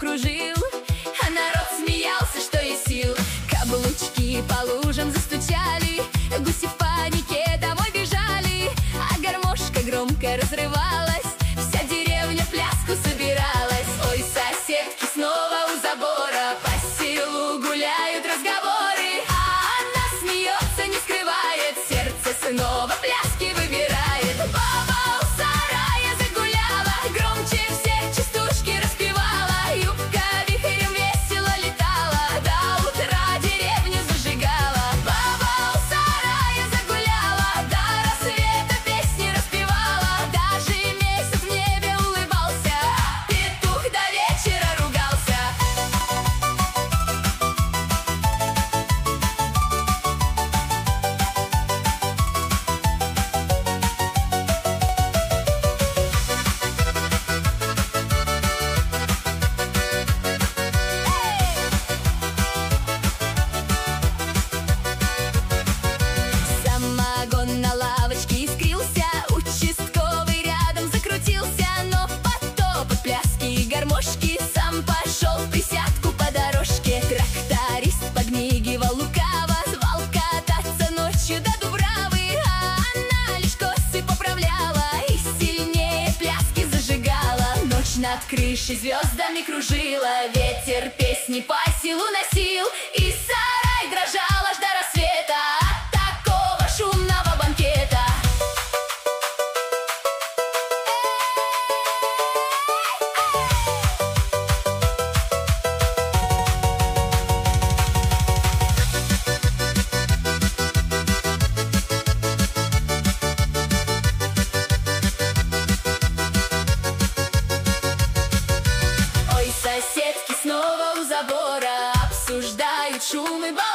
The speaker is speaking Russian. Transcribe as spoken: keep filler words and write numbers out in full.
кружил, а народ смеялся, что есть сил. Каблучки по лужам застучали, гуси в панике домой бежали, а гармошка громко разрывалась, вся деревня в пляску собиралась. Ой, соседки снова у забора, по селу гуляют разговоры, а она смеется, не скрывает, сердце снова пляски выбирает. Баба у сарая загуляла, громче всех частушки распевала, юбка вихрем весело летала, до утра деревню зажигала. Баба у сарая загуляла, до рассвета песни распевала, даже месяц в небе улыбался, петух до вечера ругался. Самогон на лавочке искрился, участковый рядом закрутился, но под топот пляски и гармошки сам пошел в присядку по дорожке. Тракторист подмигивал лукаво, звал кататься ночью до Дубравы, а она лишь косы поправляла и сильнее пляски зажигала. Ночь над крышей звездами кружила, ветер песни по селу носил, и сарай дрожал аж до рассвета от такого шумного банкета. Ой, соседки снова у забора обсуждают шум и бал.